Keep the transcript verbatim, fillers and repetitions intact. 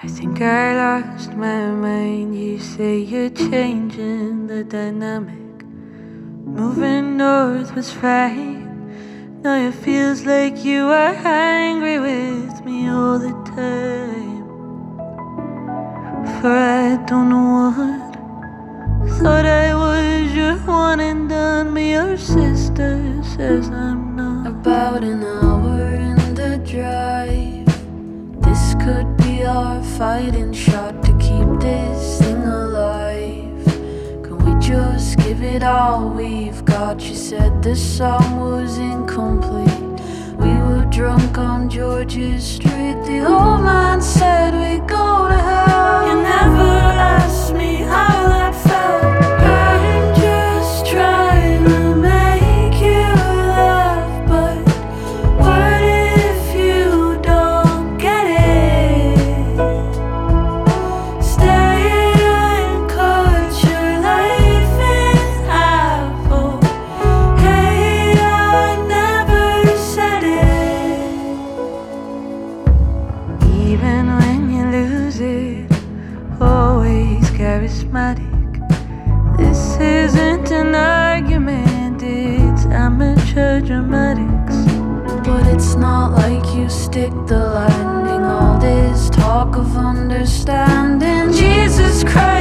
I think I lost my mind. You say you're changing the dynamic. Moving north was fine. Now it feels like you are angry with me all the time. For I don't know what. Thought I was your one and done, but your sister says I'm not. About an hour in the drive. This could be our fighting shot to keep this thing alive. Can we just give it all we've got? You said the song was incomplete. We were drunk on George's Street. The old man said we'd go to hell. You never asked me how that felt. I'm just trying to make you laugh, but what if you don't get it? Stay and cut your life in apple. Hey, I never said it. Even when you lose it, always charismatic. This isn't an argument, it's amateur dramatics. But it's not like you stick the landing. All this talk of understanding. Jesus Christ.